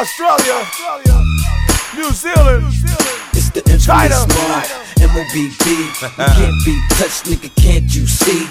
Australia, New Zealand, It's the China, MOBB. You can't be touched, nigga, can't you see?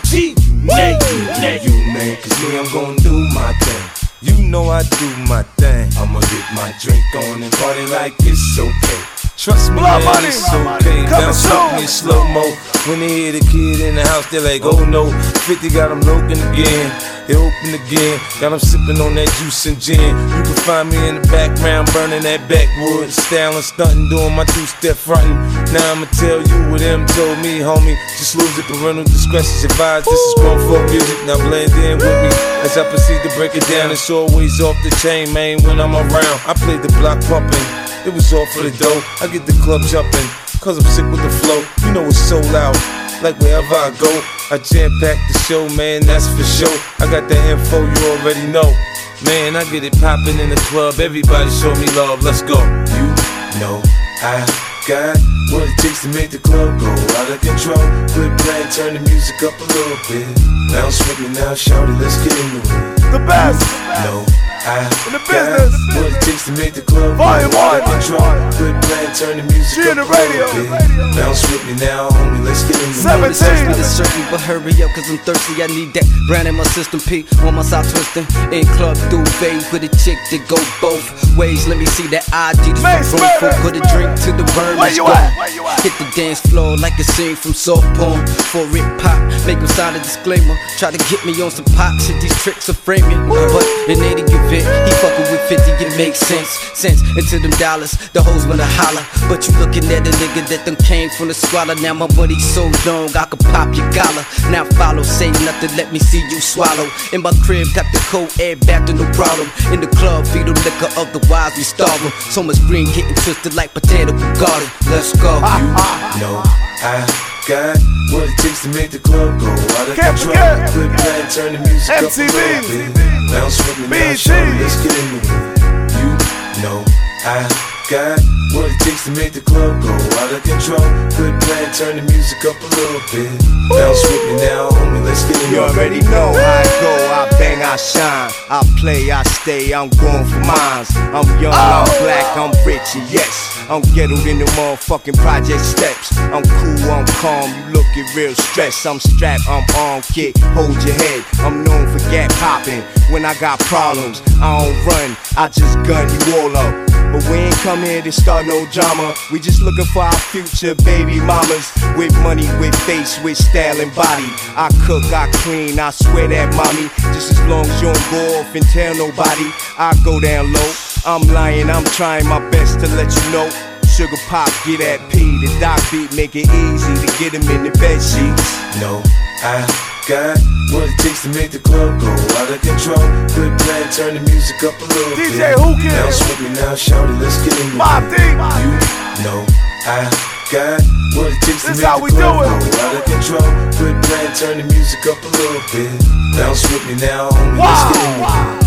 You man, cause me, I'm gon' do my thing. You know I do my thing. I'ma get my drink on and party like it's okay. Trust me, Blood man, money. it's okay. Coming Bounce soon. with me in slow-mo. When they hear the kid in the house, they're like, oh no. 50 got them looking again. They open again. Got them sipping on that juice and gin. You can find me in the background burning that backwood. Styling, stunting, doing my two-step fronting. Now I'ma tell you what them told me, homie. Just lose it, parental discretion's advised. This is grown folk music, now blend in with me. As I proceed to break it down, it's always off the chain, man, when I'm around. I play the block pumping. It was all for the dough. I get the club jumping, cause I'm sick with the flow. You know it's so loud, like wherever I go. I jam-pack the show, man, that's for sure. I got the info, you already know. Man, I get it poppin' in the club. Everybody show me love, let's go. You know I got what it takes to make the club go out of control. Quit playing, turn the music up a little bit. Bounce with me now, shout it, let's get into it. the best No, I in the got business. what it takes to make the club go Volume out of one. control. Quit playing, turn the music G up in the a little radio. bit. Bounce with me now, homie, let's get into it. 17. Search me, but hurry up, cause I'm thirsty. I need that brand in my system. P on my side twisting. In club duvet with a chick that go both ways. Let me see that ID. This Man, room spare full. it. Put a drink to the burn. Where Let's you go. at? Where you at? Hit the dance floor like a scene from soft porn. For it pop, make him sign a disclaimer. Try to get me on some pop shit. These tricks are framing. But in any event, he fucking with 50. It makes sense. Into them dollars, the hoes wanna holler. But you looking at a nigga that done came from the squalor. Now my money so long, I could pop your collar. Now follow, say nothing, let me see you swallow. In my crib, got the cold air back to no problem. In the club, feed them liquor, otherwise we starve 'em. So much green getting twisted like potato garden. Let's go. You know I got what it takes to make the club go out of Can't control. forget. Quit playing, turn the music up a MTV. little bit. Bounce with me now, BT. show me, let's get into it. You know I got what it takes to make the club go out of control. Quit playing, turn the music up a little bit. Bounce with me now, homie, let's get into it. You already know how I go, I bang, I shine. I play, I stay, I'm going for mines. I'm young, I'm black, I'm rich, and yes, I'm ghettoed in the motherfucking project steps. I'm cool, I'm calm, you looking real stressed. I'm strapped, I'm on, kid, hold your head. I'm known for gap popping. When I got problems, I don't run, I just gun you all up. But we ain't come here to start no drama. We just looking for our future baby mamas. With money, with face, with style and body. I cook, I clean, I swear that mommy. Just as long as you don't go off and tell nobody, I go down low. I'm lying, I'm trying my best to let you know. Sugar pop, get that P. The doc beat make it easy to get him in the bed sheets. No, I got what it takes to make the club go out of control. Quit playing, turn the music up a little bit. DJ Hookin. Bounce with me now, shout it, let's get into Mob it. Deep. You know I got what it takes to This make how the we do club it. go out of control. Quit playing, turn the music up a little bit. Bounce with me now, homie, let's get into it.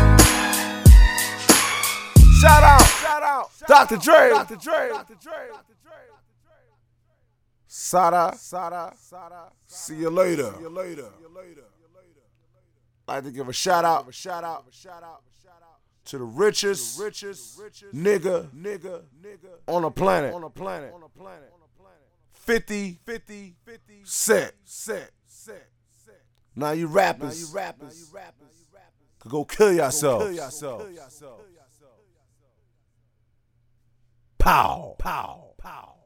Shout out, Dr. Dre, Sada, see you later. Like to give a shout out to the richest nigga on the planet. 50 Cent. Now you rappers could go kill yourselves. Pow.